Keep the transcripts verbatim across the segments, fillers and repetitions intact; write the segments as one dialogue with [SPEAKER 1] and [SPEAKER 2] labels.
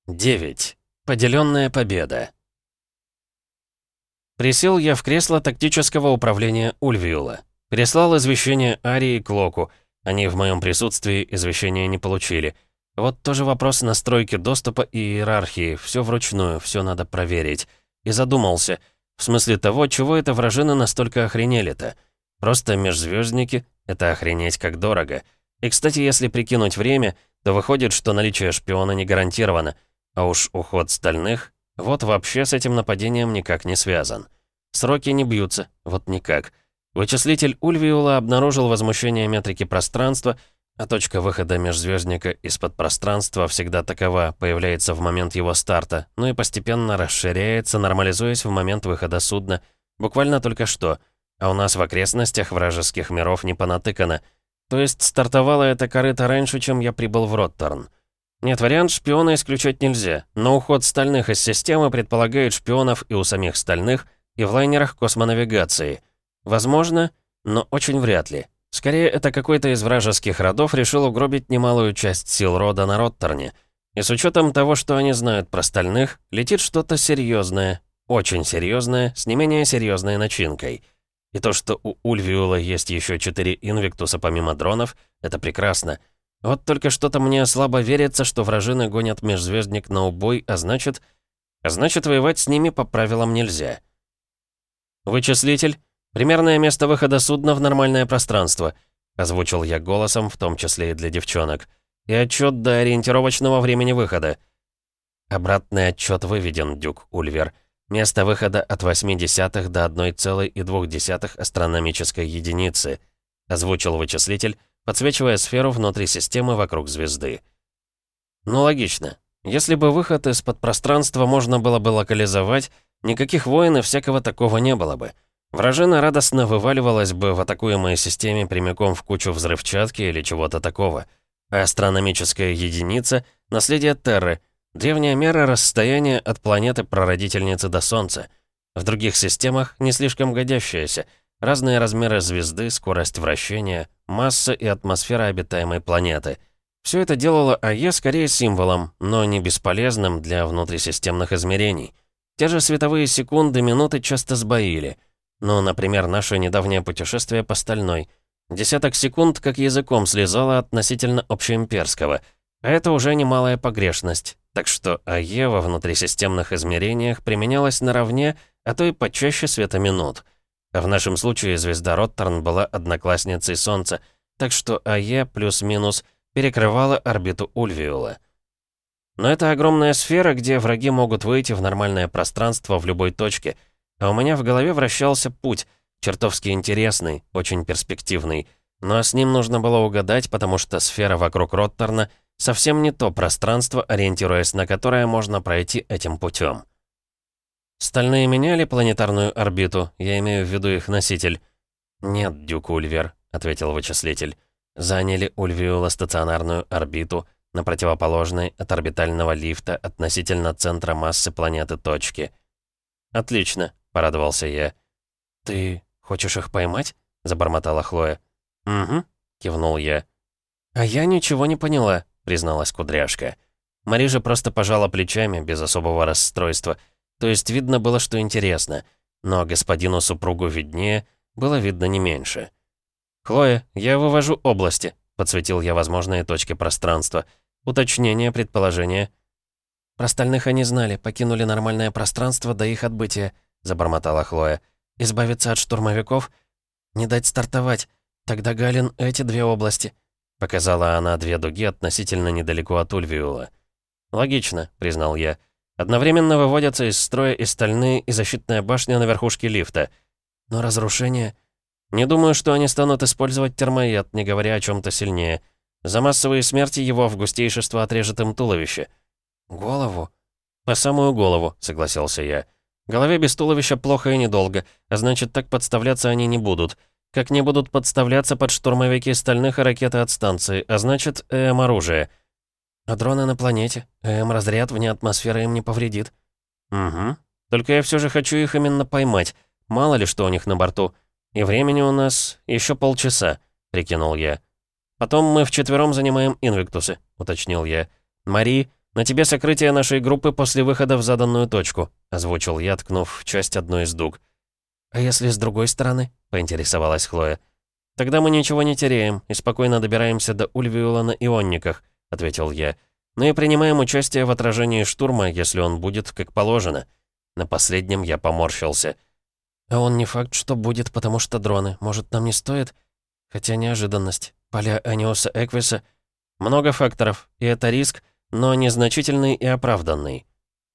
[SPEAKER 1] девять. Поделенная победа. Присел я в кресло тактического управления Ульвиула. Переслал извещение Арии и Клоку. Они в моем присутствии извещения не получили. Вот тоже вопрос настройки доступа и иерархии. Все вручную, все надо проверить. И задумался. В смысле того, чего это вражины настолько охренели-то? Просто межзвездники — это охренеть как дорого. И, кстати, если прикинуть время, то выходит, что наличие шпиона не гарантировано. А уж уход стальных, вот вообще с этим нападением никак не связан. Сроки не бьются, вот никак. Вычислитель Ульвиула обнаружил возмущение метрики пространства, а точка выхода межзвездника из-под пространства всегда такова, появляется в момент его старта, ну и постепенно расширяется, нормализуясь в момент выхода судна. Буквально только что. А у нас в окрестностях вражеских миров не понатыкано. То есть стартовала эта корыта раньше, чем я прибыл в Роттерн. Нет, вариант шпиона исключать нельзя, но уход стальных из системы предполагает шпионов и у самих стальных, и в лайнерах космонавигации. Возможно, но очень вряд ли. Скорее, это какой-то из вражеских родов решил угробить немалую часть сил рода на Роттерне. И с учетом того, что они знают про стальных, летит что-то серьезное, очень серьезное, с не менее серьезной начинкой. И то, что у Ульвиула есть еще четыре инвиктуса помимо дронов, это прекрасно. Вот только что-то мне слабо верится, что вражины гонят межзвездник на убой, а значит... А значит, воевать с ними по правилам нельзя. «Вычислитель, примерное место выхода судна в нормальное пространство», озвучил я голосом, в том числе и для девчонок. «И отчет до ориентировочного времени выхода». Обратный отчет выведен, Дюк Ульвер. Место выхода от восьми десятых до одной целой двух десятых астрономической единицы, озвучил вычислитель, подсвечивая сферу внутри системы вокруг звезды. Ну, логично. Если бы выход из-под пространства можно было бы локализовать, никаких войн и всякого такого не было бы. Вражина радостно вываливалась бы в атакуемой системе прямиком в кучу взрывчатки или чего-то такого. А астрономическая единица — наследие Терры, древняя мера расстояния от планеты-прародительницы до Солнца. В других системах не слишком годящаяся. Разные размеры звезды, скорость вращения, масса и атмосфера обитаемой планеты. Все это делало АЕ скорее символом, но не бесполезным для внутрисистемных измерений. Те же световые секунды, минуты часто сбоили. Ну, например, наше недавнее путешествие по Стальной. Десяток секунд как языком слезало относительно общеимперского. А это уже немалая погрешность. Так что АЕ во внутрисистемных измерениях применялась наравне, а то и почаще светоминут. В нашем случае звезда Роттерн была одноклассницей Солнца, так что АЕ плюс-минус перекрывала орбиту Ульвиула. Но это огромная сфера, где враги могут выйти в нормальное пространство в любой точке, а у меня в голове вращался путь, чертовски интересный, очень перспективный, но с ним нужно было угадать, потому что сфера вокруг Роттерна совсем не то пространство, ориентируясь на которое можно пройти этим путем. «Стальные меняли планетарную орбиту? Я имею в виду их носитель». «Нет, Дюк Ульвер», — ответил вычислитель. «Заняли Ульвиула стационарную орбиту на противоположной от орбитального лифта относительно центра массы планеты точки». «Отлично», — порадовался я. «Ты хочешь их поймать?» — забормотала Хлоя. «Угу», — кивнул я. «А я ничего не поняла», — призналась Кудряшка. Мари же просто пожала плечами, без особого расстройства. То есть видно было, что интересно, но господину супругу виднее, было видно не меньше. «Хлоя, я вывожу области», — подсветил я возможные точки пространства. «Уточнение, предположение». «Про стальных они знали, покинули нормальное пространство до их отбытия», — забормотала Хлоя. «Избавиться от штурмовиков? Не дать стартовать. Тогда Галин эти две области», — показала она две дуги относительно недалеко от Ульвиула. «Логично», — признал я. «Одновременно выводятся из строя и стальные, и защитная башня на верхушке лифта. Но разрушение...» «Не думаю, что они станут использовать термояд, не говоря о чем-то сильнее. За массовые смерти его августейшество отрежет им туловище». «Голову?» «По самую голову», — согласился я. «Голове без туловища плохо и недолго, а значит, так подставляться они не будут. Как не будут подставляться под штурмовики стальных и ракеты от станции, а значит, ЭМ-оружие». «А дроны на планете? ЭМ-разряд вне атмосферы им не повредит». «Угу. Только я все же хочу их именно поймать. Мало ли что у них на борту. И времени у нас еще полчаса», — прикинул я. «Потом мы вчетвером занимаем инвиктусы», — уточнил я. «Мари, «На тебе сокрытие нашей группы после выхода в заданную точку», — озвучил я, ткнув в часть одной из дуг. «А если с другой стороны?» — поинтересовалась Хлоя. «Тогда мы ничего не теряем и спокойно добираемся до Ульвиула на ионниках», — ответил я. «Ну и принимаем участие в отражении штурма, если он будет как положено». На последнем я поморщился. «А он не факт, что будет, потому что дроны. Может, нам не стоит? Хотя неожиданность. Поля Аниоса Эквиса. Много факторов, и это риск, но незначительный и оправданный».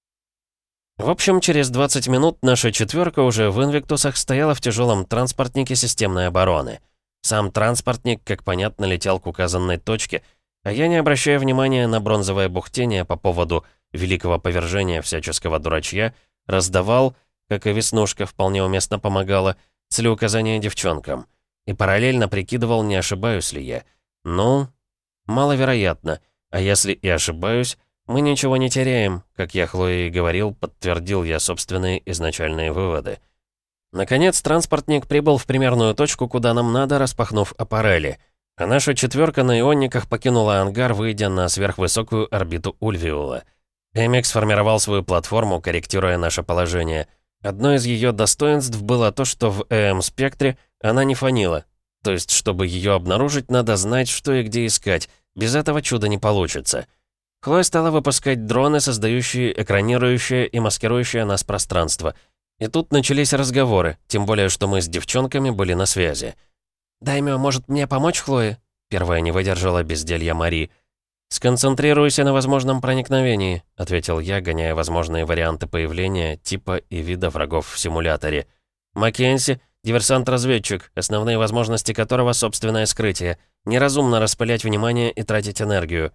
[SPEAKER 1] В общем, через двадцать минут наша четверка уже в Инвиктусах стояла в тяжелом транспортнике системной обороны. Сам транспортник, как понятно, летел к указанной точке, а я, не обращая внимания на бронзовое бухтение по поводу великого повержения всяческого дурачья, раздавал, как и Веснушка вполне уместно помогала, целеуказания девчонкам. И параллельно прикидывал, не ошибаюсь ли я. Ну, маловероятно. А если и ошибаюсь, мы ничего не теряем, как я Хлое и говорил, подтвердил я собственные изначальные выводы. Наконец, транспортник прибыл в примерную точку, куда нам надо, распахнув аппарели. А наша четверка на ионниках покинула ангар, выйдя на сверхвысокую орбиту Ульвиула. Эмик сформировал свою платформу, корректируя наше положение. Одно из ее достоинств было то, что в ЭМ-спектре она не фонила. То есть, чтобы ее обнаружить, надо знать, что и где искать. Без этого чуда не получится. Хлоя стала выпускать дроны, создающие экранирующее и маскирующее нас пространство. И тут начались разговоры, тем более, что мы с девчонками были на связи. «Даймё, может мне помочь, Хлое?» Первая не выдержала безделья Мари. «Сконцентрируйся на возможном проникновении», — ответил я, гоняя возможные варианты появления, типа и вида врагов в симуляторе. «Маккензи — диверсант-разведчик, основные возможности которого — собственное скрытие. Неразумно распылять внимание и тратить энергию».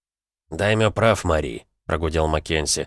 [SPEAKER 1] «Даймё прав, Мари», — прогудел Маккензи.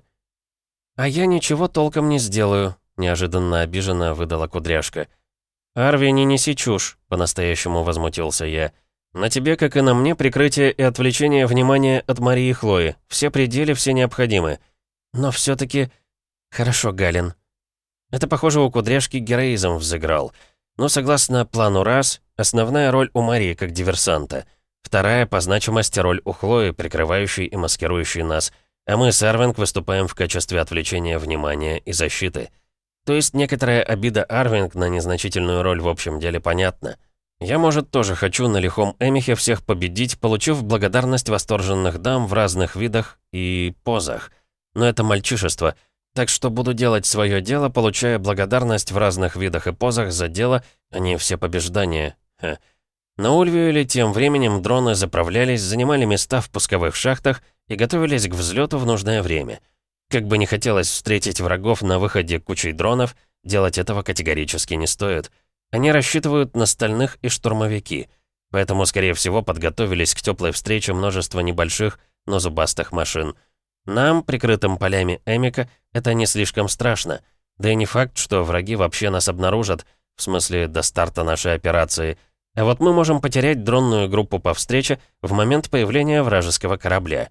[SPEAKER 1] «А я ничего толком не сделаю», — неожиданно обиженно выдала кудряшка. «Арви, не неси чушь», — по-настоящему возмутился я. «На тебе, как и на мне, прикрытие и отвлечение внимания от Марии и Хлои. Все пределы, все необходимы. Но все-таки... Хорошо, Галин». Это, похоже, у кудряшки героизм взыграл. Но согласно плану раз, основная роль у Марии как диверсанта. Вторая по значимости роль у Хлои, прикрывающей и маскирующей нас. А мы с Арвинг выступаем в качестве отвлечения внимания и защиты. То есть некоторая обида Арвинг на незначительную роль в общем деле понятна. Я, может, тоже хочу на лихом Эмихе всех победить, получив благодарность восторженных дам в разных видах и позах. Но это мальчишество. Так что буду делать свое дело, получая благодарность в разных видах и позах за дело, а не все побеждания. Ха. На Ульвиуле тем временем дроны заправлялись, занимали места в пусковых шахтах и готовились к взлету в нужное время. Как бы не хотелось встретить врагов на выходе кучей дронов, делать этого категорически не стоит. Они рассчитывают на стальных и штурмовики, поэтому, скорее всего, подготовились к теплой встрече множество небольших, но зубастых машин. Нам, прикрытым полями Эмика, это не слишком страшно. Да и не факт, что враги вообще нас обнаружат, в смысле до старта нашей операции. А вот мы можем потерять дронную группу по встрече в момент появления вражеского корабля.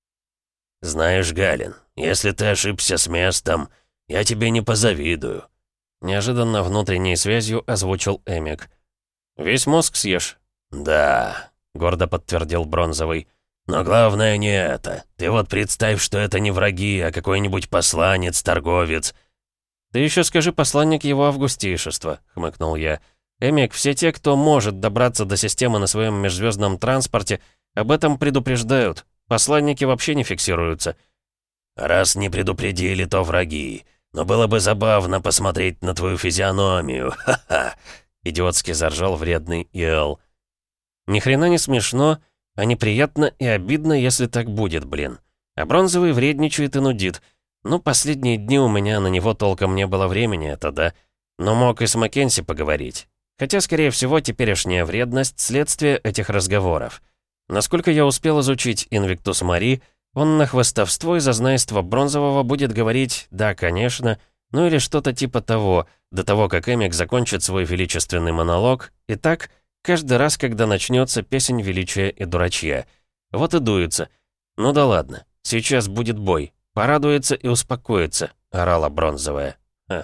[SPEAKER 2] «Знаешь, Галин, если ты ошибся с местом, я тебе не позавидую», — неожиданно внутренней связью озвучил Эмик.
[SPEAKER 1] «Весь мозг съешь?»
[SPEAKER 2] «Да», — гордо подтвердил Бронзовый. «Но главное не это. Ты вот представь, что это не враги, а какой-нибудь посланец, торговец».
[SPEAKER 1] «Ты еще скажи, посланник его августейшества», — хмыкнул я. «Эмик, все те, кто может добраться до системы на своем межзвездном транспорте, об этом предупреждают. Посланники вообще не фиксируются».
[SPEAKER 2] «Раз не предупредили, то враги. Но было бы забавно посмотреть на твою физиономию. Ха-ха!» Идиотски заржал вредный Иэл.
[SPEAKER 1] «Ни хрена не смешно, а неприятно и обидно, если так будет, блин. А Бронзовый вредничает и нудит. Ну, последние дни у меня на него толком не было времени, это да. Но мог и с Маккензи поговорить. Хотя, скорее всего, теперешняя вредность — следствие этих разговоров. Насколько я успел изучить Инвиктус Мари, он на хвастовство и зазнайство Бронзового будет говорить «да, конечно», ну или что-то типа того, до того, как Эмик закончит свой величественный монолог, и так каждый раз, когда начнется песень величия и дурачья. Вот и дуется. «Ну да ладно, сейчас будет бой. Порадуется и успокоится», — орала Бронзовая. Ха.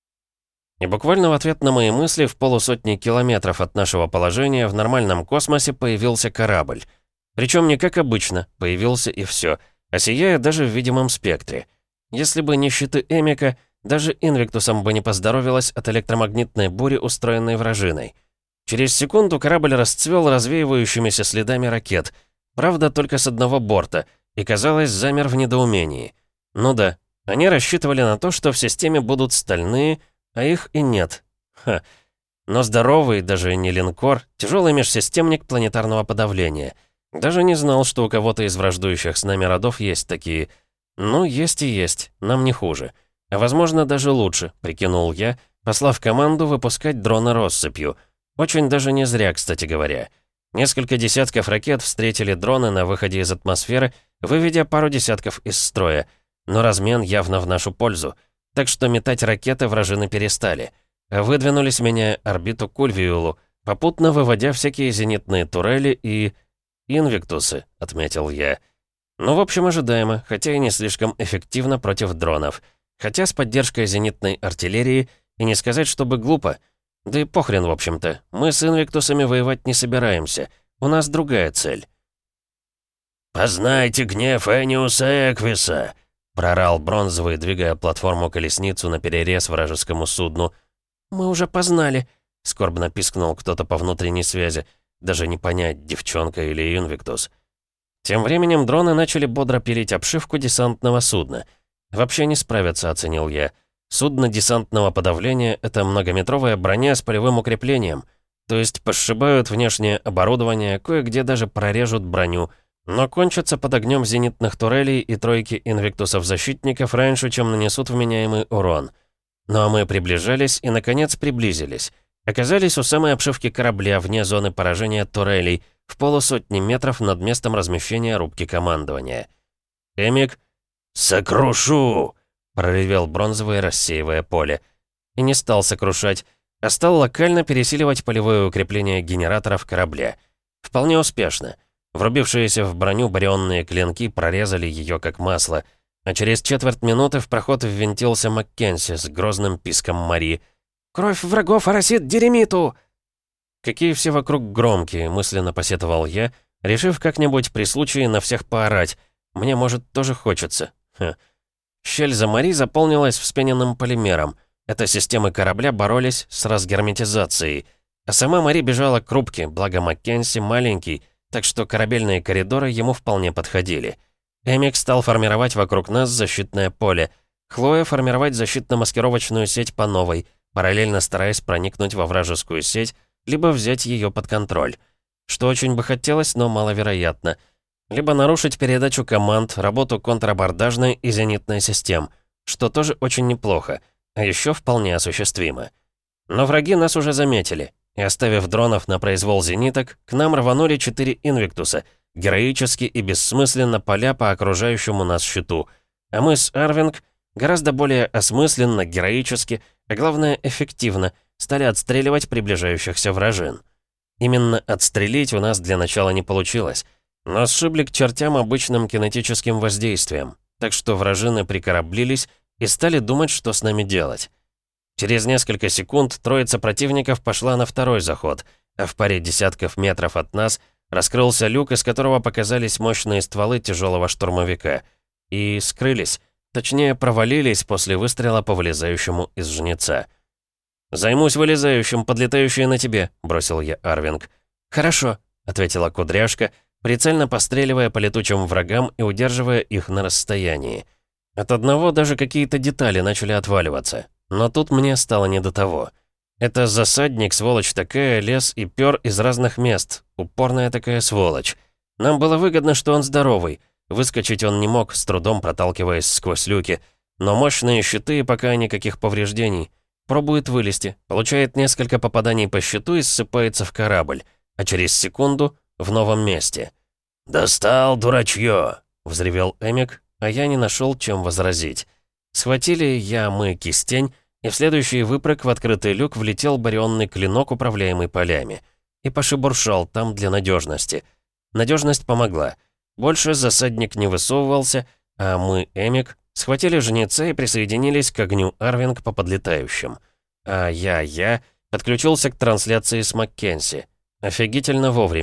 [SPEAKER 1] И буквально в ответ на мои мысли в полусотни километров от нашего положения в нормальном космосе появился корабль. Причем не как обычно, появился и все. а сияя даже в видимом спектре. Если бы не щиты Эмика, даже Инвиктусам бы не поздоровилось от электромагнитной бури, устроенной вражиной. Через секунду корабль расцвел развеивающимися следами ракет, правда, только с одного борта, и, казалось, замер в недоумении. Ну да, они рассчитывали на то, что в системе будут стальные, а их и нет. Ха. Но здоровый, даже не линкор, тяжелый межсистемник планетарного подавления. Даже не знал, что у кого-то из враждующих с нами родов есть такие. Ну, есть и есть, нам не хуже. А возможно, даже лучше, прикинул я, послав команду выпускать дрона россыпью. Очень даже не зря, кстати говоря. Несколько десятков ракет встретили дроны на выходе из атмосферы, выведя пару десятков из строя. Но размен явно в нашу пользу. Так что метать ракеты вражины перестали. А выдвинулись, меняя орбиту к Ульвиулу, попутно выводя всякие зенитные турели и... «Инвиктусы», — отметил я. Ну, в общем, ожидаемо, хотя и не слишком эффективно против дронов. Хотя с поддержкой зенитной артиллерии, и не сказать, чтобы глупо. Да и похрен, в общем-то. Мы с инвиктусами воевать не собираемся. У нас другая цель.
[SPEAKER 2] «Познайте гнев Эниуса Эквиса!» — прорал Бронзовый, двигая платформу-колесницу на перерез вражескому судну.
[SPEAKER 1] «Мы уже познали», — скорбно пискнул кто-то по внутренней связи. Даже не понять, девчонка или инвиктус. Тем временем дроны начали бодро пилить обшивку десантного судна. «Вообще не справятся», — оценил я. Судно десантного подавления — это многометровая броня с полевым укреплением. То есть пошибают внешнее оборудование, кое-где даже прорежут броню, но кончатся под огнем зенитных турелей и тройки инвиктусов-защитников раньше, чем нанесут вменяемый урон. Ну а мы приближались и, наконец, приблизились. Оказались у самой обшивки корабля, вне зоны поражения турелей, в полусотни метров над местом размещения рубки командования. «Эмик?»
[SPEAKER 2] «Сокрушу!» — проревел Бронзовый, рассеивая поле. И не стал сокрушать,
[SPEAKER 1] а стал локально пересиливать полевое укрепление генераторов корабля. Вполне успешно. Врубившиеся в броню барионные клинки прорезали ее как масло, а через четверть минуты в проход ввинтился Маккенси с грозным писком Мари. «Кровь врагов оросит Деремиту!» Какие все вокруг громкие, мысленно посетовал я, решив как-нибудь при случае на всех поорать. Мне, может, тоже хочется. Ха. Щель за Мари заполнилась вспененным полимером. Это системы корабля боролись с разгерметизацией. А сама Мари бежала к рубке, благо Маккенси маленький, так что корабельные коридоры ему вполне подходили. Эмик стал формировать вокруг нас защитное поле. Хлоя формировать защитно-маскировочную сеть по новой, параллельно стараясь проникнуть во вражескую сеть, либо взять ее под контроль. Что очень бы хотелось, но маловероятно. Либо нарушить передачу команд, работу контрабордажной и зенитной систем, что тоже очень неплохо, а еще вполне осуществимо. Но враги нас уже заметили, и оставив дронов на произвол зениток, к нам рванули четыре инвиктуса, героически и бессмысленно поля по окружающему нас щиту. А мы с Арвинг гораздо более осмысленно, героически, а главное эффективно, стали отстреливать приближающихся вражин. Именно отстрелить у нас для начала не получилось, но сшибли к чертям обычным кинетическим воздействием, так что вражины прикораблились и стали думать, что с нами делать. Через несколько секунд троица противников пошла на второй заход, а в паре десятков метров от нас раскрылся люк, из которого показались мощные стволы тяжелого штурмовика. И скрылись, точнее провалились после выстрела по вылезающему из жнеца. «Займусь вылезающим, подлетающие на тебе», — бросил я Арвинг. «Хорошо», — ответила Кудряшка, прицельно постреливая по летучим врагам и удерживая их на расстоянии. От одного даже какие-то детали начали отваливаться. Но тут мне стало не до того. Это засадник, сволочь такая, лез и пёр из разных мест. Упорная такая сволочь. Нам было выгодно, что он здоровый. Выскочить он не мог, с трудом проталкиваясь сквозь люки. Но мощные щиты, пока никаких повреждений. Пробует вылезти, получает несколько попаданий по щиту и ссыпается в корабль. А через секунду в новом месте.
[SPEAKER 2] «Достал, дурачье!» — взревел Эмик, а я не нашел, чем возразить. Схватили я, мы, кистень, и в следующий выпрыг в открытый люк влетел барионный клинок, управляемый полями. И пошебуршал там для надежности. Надежность помогла. Больше засадник не высовывался, а мы, Эмик, схватили жнеца и присоединились к огню Арвинг по подлетающим. А я-я подключился к трансляции с Маккенси. Офигительно вовремя.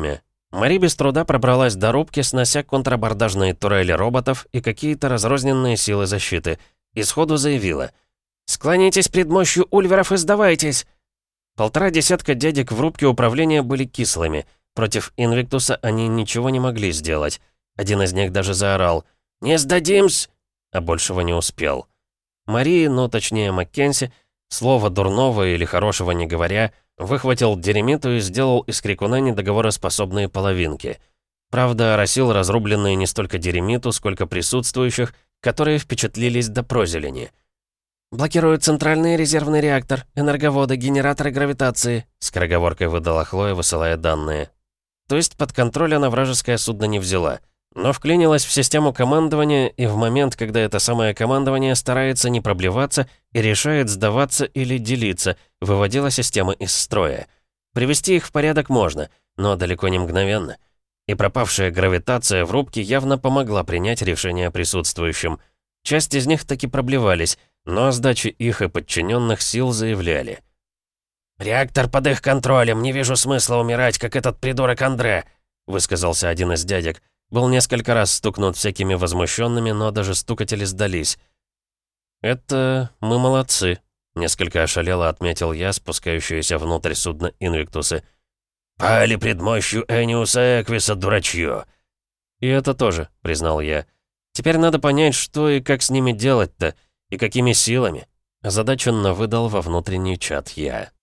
[SPEAKER 1] Мари без труда пробралась до рубки, снося контрабордажные турели роботов и какие-то разрозненные силы защиты, и сходу заявила: «Склонитесь пред мощью ульверов и сдавайтесь!» Полтора десятка дядек в рубке управления были кислыми. Против Инвиктуса они ничего не могли сделать. Один из них даже заорал: «Не сдадимся!» А большего не успел. Мари, ну точнее Маккензи, слова дурного или хорошего не говоря, выхватил деремиту и сделал из крикуна недоговороспособные половинки. Правда, оросил разрубленные не столько деремиту, сколько присутствующих, которые впечатлились до прозелени. «Блокируют центральный резервный реактор, энерговоды, генераторы гравитации», скороговоркой выдала Хлоя, высылая данные. То есть под контроль она вражеское судно не взяла, но вклинилась в систему командования, и в момент, когда это самое командование старается не проблеваться и решает сдаваться или делиться, выводила системы из строя. Привести их в порядок можно, но далеко не мгновенно. И пропавшая гравитация в рубке явно помогла принять решение присутствующим. Часть из них таки проблевались, но о сдаче их и подчиненных сил заявляли. «Реактор под их контролем, не вижу смысла умирать, как этот придурок Андре», высказался один из дядек. Был несколько раз стукнут всякими возмущенными, но даже стукатели сдались. «Это мы молодцы», — несколько ошалело отметил я, спускающуюся внутрь судна Инвиктусы. «Пали пред мощью Эниуса Эквиса, дурачье!» «И это тоже», — признал я. «Теперь надо понять, что и как с ними делать-то, и какими силами», — озадаченно выдал во внутренний чат я.